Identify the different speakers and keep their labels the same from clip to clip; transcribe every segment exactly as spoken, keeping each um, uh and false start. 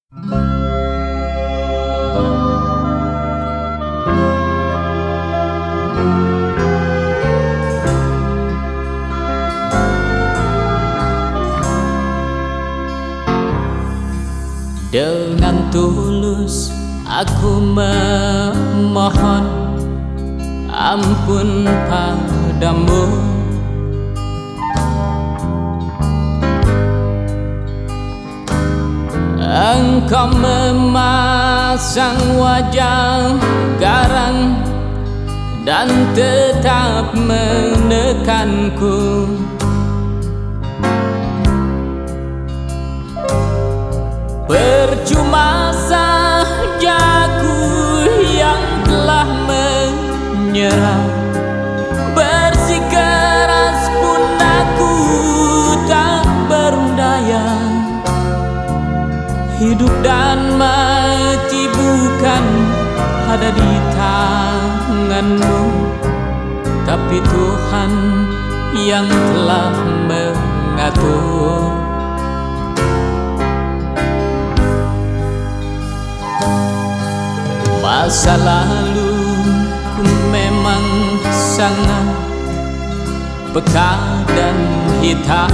Speaker 1: Dengan tulus aku memohon ampun padamu. Engkau memasang wajah garang dan tetap menekanku. Percuma saja ku yang telah menyerah, bersikeras pun aku tak berdaya. Hidup dan mati bukan ada di tanganmu, tapi Tuhan yang telah mengatur. Masa lalu ku memang sangat pekat dan hitam,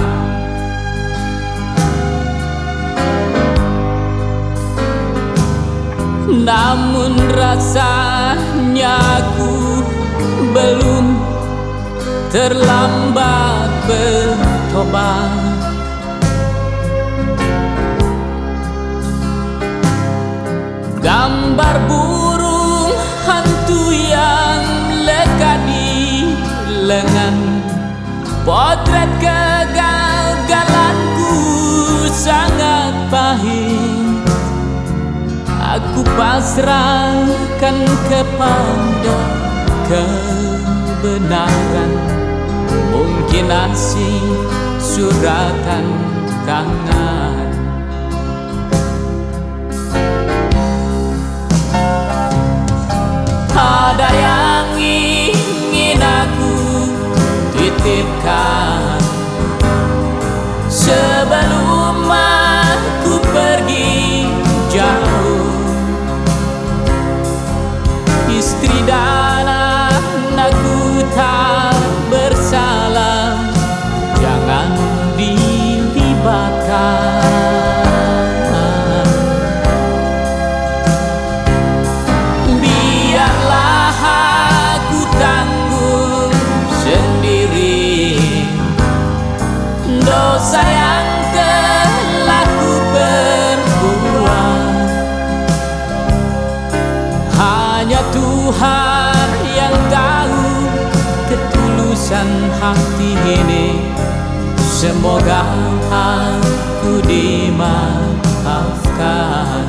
Speaker 1: namun rasanya aku belum terlambat bertobat. Gambar burung hantu yang lekat di lengan, potret kegagalanku sangat pahit. Aku pasrahkan kepada kebenaran, mungkin asing suratan tangan. Ada yang ingin aku titipkan sebelum aku pergi jauh. Istri dan anakku tak bersalah, jangan dilibatkan. Dosa yang telah ku perbuat, hanya Tuhan yang tahu ketulusan hati ini. Semoga aku dimaafkan.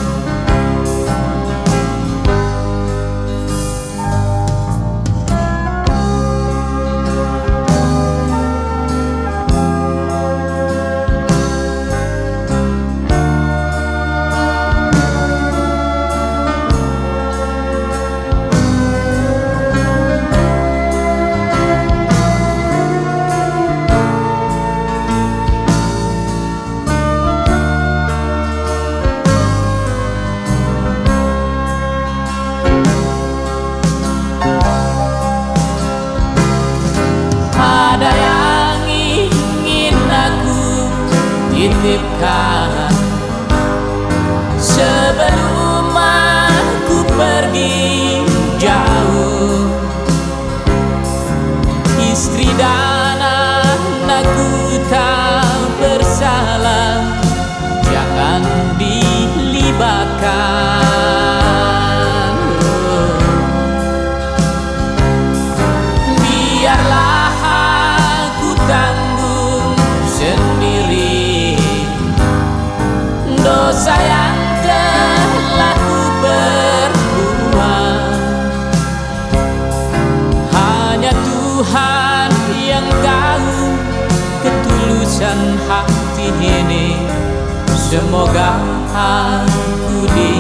Speaker 1: Ada yang ingin aku titipkan sebelum aku pergi jauh. Istri dan anakku tak bersalah, jangan dilibatkan. Dosa yang telah ku perbuat, hanya Tuhan yang tahu ketulusan hati ini. Semoga aku di